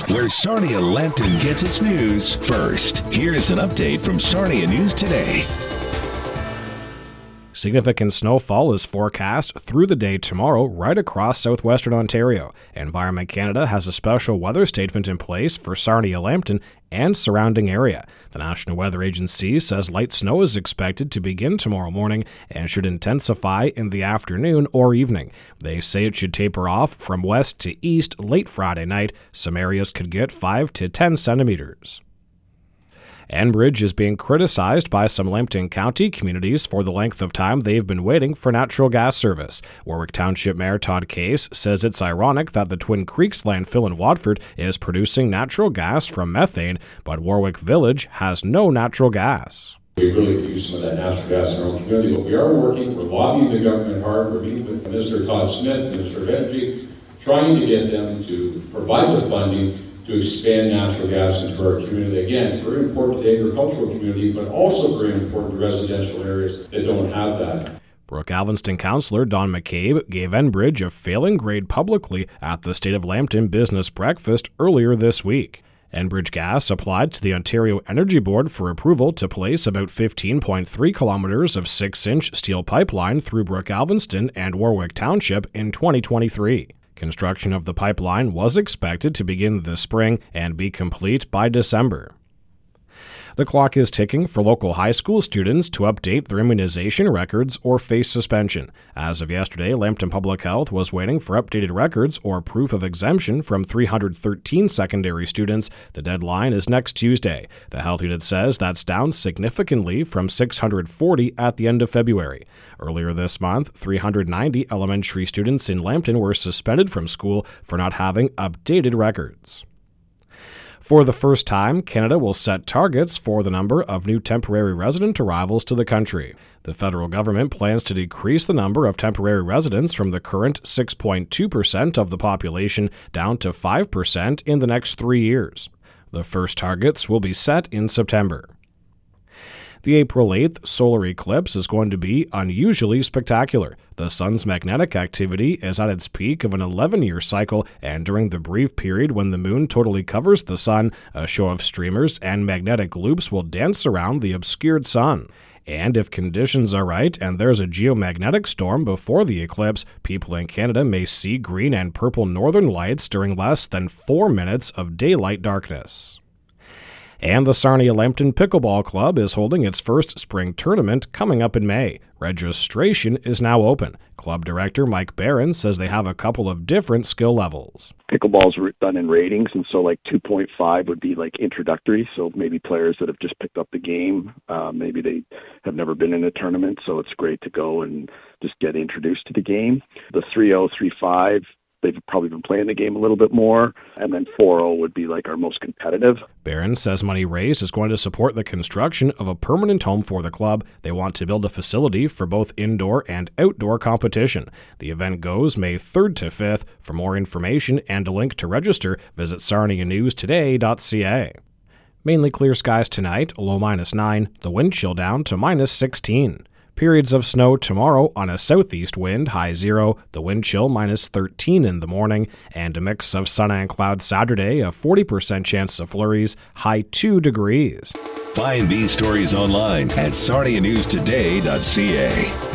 where Sarnia-Lambton gets its news first. Here's an update from Sarnia News Today. Significant snowfall is forecast through the day tomorrow right across southwestern Ontario. Environment Canada has a special weather statement in place for Sarnia-Lambton and surrounding area. The National Weather Agency says light snow is expected to begin tomorrow morning and should intensify in the afternoon or evening. They say it should taper off from west to east late Friday night. Some areas could get 5 to 10 centimeters. Enbridge is being criticized by some Lambton County communities for the length of time they've been waiting for natural gas service. Warwick Township Mayor Todd Case says it's ironic that the Twin Creeks landfill in Watford is producing natural gas from methane, but Warwick Village has no natural gas. We really could use some of that natural gas in our own community, but we are working, we're lobbying the government hard, we're meeting with Minister Todd Smith, Minister of Energy, trying to get them to provide the funding to expand natural gas into our community. Again, very important to the agricultural community, but also very important to residential areas that don't have that. Brooke Alvinston Councillor Don McCabe gave Enbridge a failing grade publicly at the State of Lambton Business Breakfast earlier this week. Enbridge Gas applied to the Ontario Energy Board for approval to place about 15.3 kilometers of 6-inch steel pipeline through Brooke Alvinston and Warwick Township in 2023. Construction of the pipeline was expected to begin this spring and be complete by December. The clock is ticking for local high school students to update their immunization records or face suspension. As of yesterday, Lambton Public Health was waiting for updated records or proof of exemption from 313 secondary students. The deadline is next Tuesday. The health unit says that's down significantly from 640 at the end of February. Earlier this month, 390 elementary students in Lambton were suspended from school for not having updated records. For the first time, Canada will set targets for the number of new temporary resident arrivals to the country. The federal government plans to decrease the number of temporary residents from the current 6.2% of the population down to 5% in the next 3 years. The first targets will be set in September. The April 8th solar eclipse is going to be unusually spectacular. The sun's magnetic activity is at its peak of an 11-year cycle, and during the brief period when the moon totally covers the sun, a show of streamers and magnetic loops will dance around the obscured sun. And if conditions are right and there's a geomagnetic storm before the eclipse, people in Canada may see green and purple northern lights during less than 4 minutes of daylight darkness. And the Sarnia-Lambton Pickleball Club is holding its first spring tournament coming up in May. Registration is now open. Club director Mike Barron says they have a couple of different skill levels. Pickleball's done in ratings, and so like 2.5 would be like introductory, so maybe players that have just picked up the game, maybe they have never been in a tournament, so it's great to go and just get introduced to the game. The 3.0, 3.5, they've probably been playing the game a little bit more, and then 4.0 would be like our most competitive. Barron says money raised is going to support the construction of a permanent home for the club. They want to build a facility for both indoor and outdoor competition. The event goes May 3rd to 5th. For more information and a link to register, visit sarnianewstoday.ca. Mainly clear skies tonight, low -9, the wind chill down to -16. Periods of snow tomorrow on a southeast wind, high 0, the wind chill -13 in the morning, and a mix of sun and cloud Saturday, a 40% chance of flurries, high 2 degrees. Find these stories online at sarnianewstoday.ca.